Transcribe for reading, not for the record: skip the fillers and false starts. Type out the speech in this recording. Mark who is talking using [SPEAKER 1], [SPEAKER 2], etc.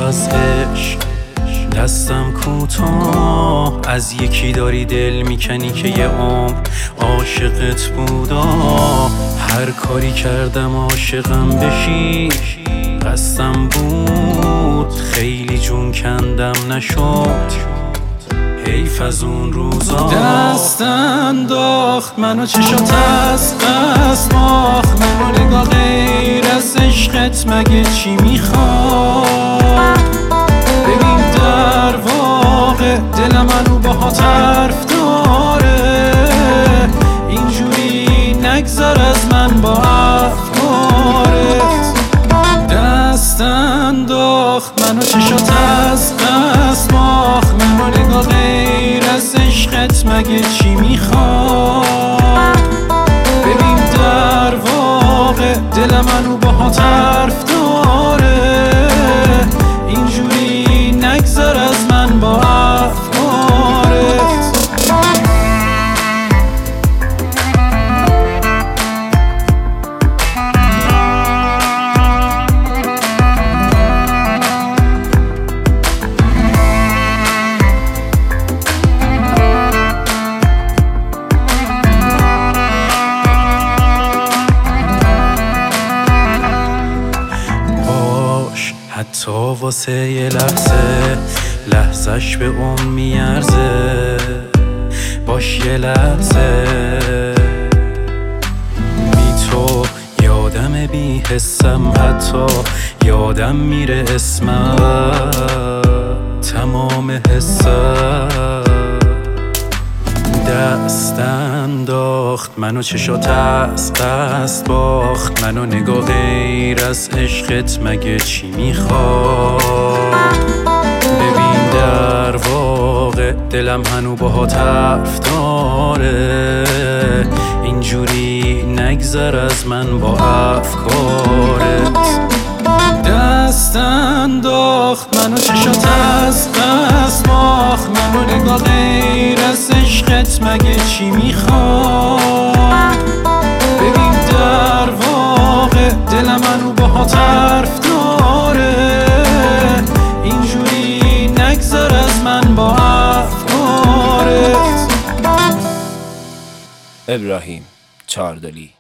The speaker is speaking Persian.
[SPEAKER 1] از عشق دستم کوتاه، از یکی داری دل میکنی که یه عمر عاشقت بودا. هر کاری کردم عاشقم بشی، قصدم بود خیلی جون کندم نشد، حیف از اون روزا. دست انداخت منو چشات از قصد باخت منو، نگاه غیر از عشقت مگه چی میخواد؟ ببین در واقع دل منو باهات حرف داره، اینجوری نگذر از من با افکارت. دست انداخت منو چشات از قصد باخت منو، نگاه غیر از عشقت مگه چی میخواد؟ ببین در واقع دل منو باهات حرف داره، اینجوری نگذر از من با افکارت. حتی واسه یه لحظه، لحظش به اون میارزه. باش یه لحظه بی تو یادم بی حسم، حتی یادم میره اسمم، تمام حسم. دست انداخت منو چشات از قصد باخت منو، نگاه غیر از عشقت مگه چی میخواد؟ ببین در واقع دلم هنو باهات حرف داره، اینجوری نگذر از من با افکارت. دست انداخت منو چشات از قصد باخت منو، نگاه غیر از عشقت مگه چی میخواد؟ ببین در واقع دل منو باهات حرف داره، اینجوری نگذر از من با افکارت.
[SPEAKER 2] ابراهیم چاردلی.